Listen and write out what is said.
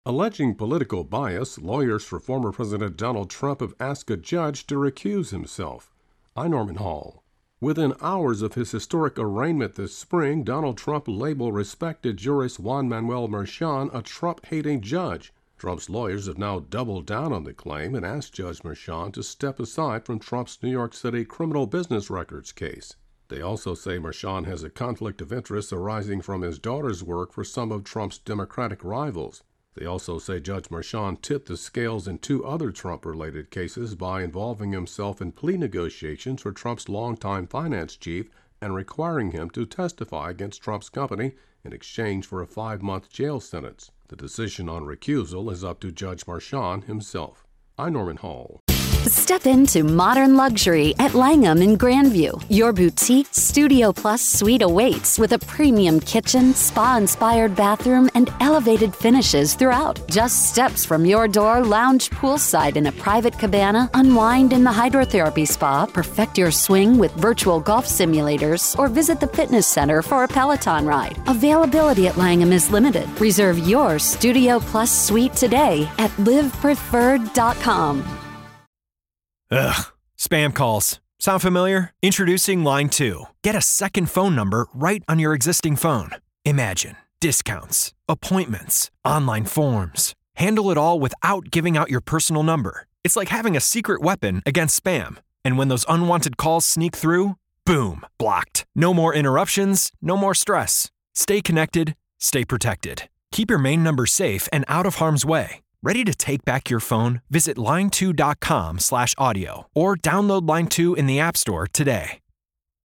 Alleging political bias, lawyers for former President Donald Trump have asked a judge to recuse himself. I'm Norman Hall. Within hours of his historic arraignment this spring, Donald Trump labeled respected jurist Juan Manuel Merchan a Trump-hating judge. Trump's lawyers have now doubled down on the claim and asked Judge Merchan to step aside from Trump's New York City criminal business records case. They also say Merchan has a conflict of interest arising from his daughter's work for some of Trump's Democratic rivals. They also say Judge Merchan tipped the scales in two other Trump-related cases by involving himself in plea negotiations for Trump's longtime finance chief and requiring him to testify against Trump's company in exchange for a 5-month jail sentence. The decision on recusal is up to Judge Merchan himself. I'm Norman Hall. Step into modern luxury at Langham in Grandview. Your boutique Studio Plus suite awaits with a premium kitchen, spa-inspired bathroom, and elevated finishes throughout. Just steps from your door, lounge poolside in a private cabana, unwind in the hydrotherapy spa, perfect your swing with virtual golf simulators, or visit the fitness center for a Peloton ride. Availability at Langham is limited. Reserve your Studio Plus suite today at livepreferred.com. Ugh, spam calls. Sound familiar? Introducing Line 2. Get a second phone number right on your existing phone. Imagine discounts, appointments, online forms. Handle it all without giving out your personal number. It's like having a secret weapon against spam. And when those unwanted calls sneak through, boom, blocked. No more interruptions, no more stress. Stay connected, stay protected. Keep your main number safe and out of harm's way. Ready to take back your phone? Visit line2.com/audio or download Line 2 in the App Store today.